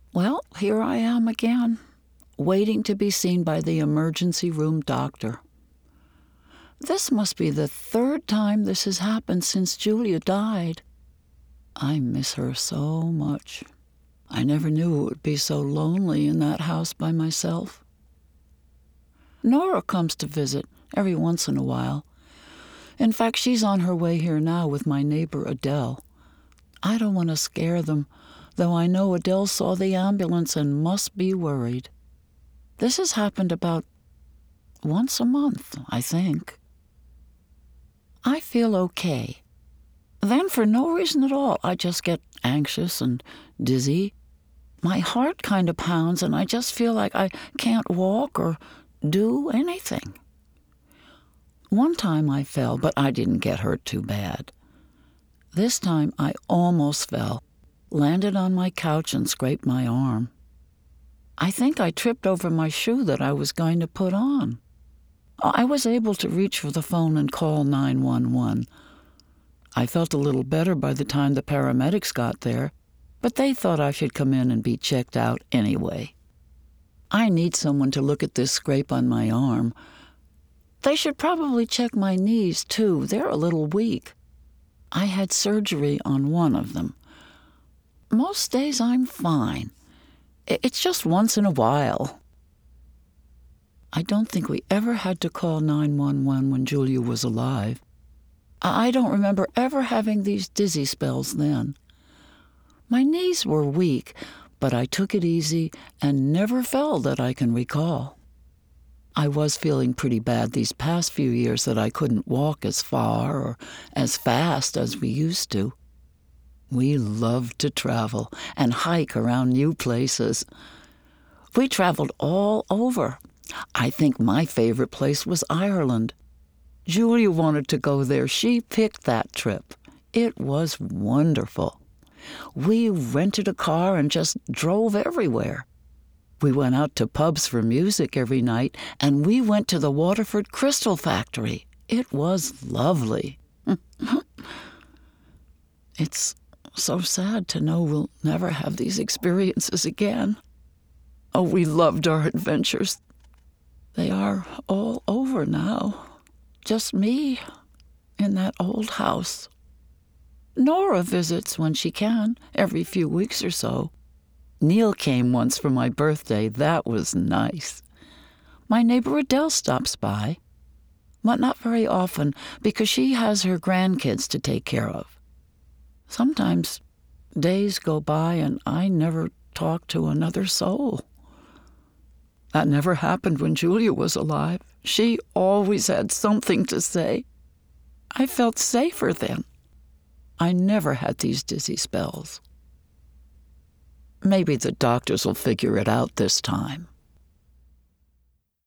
Well, here I am again, waiting to be seen by the emergency room doctor. This must be the third time this has happened since Julia died. I miss her so much. I never knew it would be so lonely in that house by myself. Nora comes to visit every once in a while. In fact, she's on her way here now with my neighbor Adele. I don't want to scare them, though I know Adele saw the ambulance and must be worried. This has happened about once a month, I think. I feel okay. Then, for no reason at all, I just get anxious and dizzy. My heart kind of pounds, and I just feel like I can't walk or do anything. One time I fell, but I didn't get hurt too bad. This time I almost fell, landed on my couch and scraped my arm. I think I tripped over my shoe that I was going to put on. I was able to reach for the phone and call 911. I felt a little better by the time the paramedics got there, but they thought I should come in and be checked out anyway. I need someone to look at this scrape on my arm. They should probably check my knees, too. They're a little weak. I had surgery on one of them. Most days I'm fine. It's just once in a while. I don't think we ever had to call 911 when Julia was alive. I don't remember ever having these dizzy spells then. My knees were weak, but I took it easy and never fell that I can recall. I was feeling pretty bad these past few years that I couldn't walk as far or as fast as we used to. We loved to travel and hike around new places. We traveled all over. I think my favorite place was Ireland. Julia wanted to go there. She picked that trip. It was wonderful. We rented a car and just drove everywhere. We went out to pubs for music every night, and we went to the Waterford Crystal Factory. It was lovely. It's so sad to know we'll never have these experiences again. Oh, we loved our adventures. They are all over now. Just me in that old house. Nora visits when she can, every few weeks or so. Neil came once for my birthday. That was nice. My neighbor Adele stops by, but not very often because she has her grandkids to take care of. Sometimes days go by and I never talk to another soul. That never happened when Julia was alive. She always had something to say. I felt safer then. I never had these dizzy spells. Maybe the doctors will figure it out this time.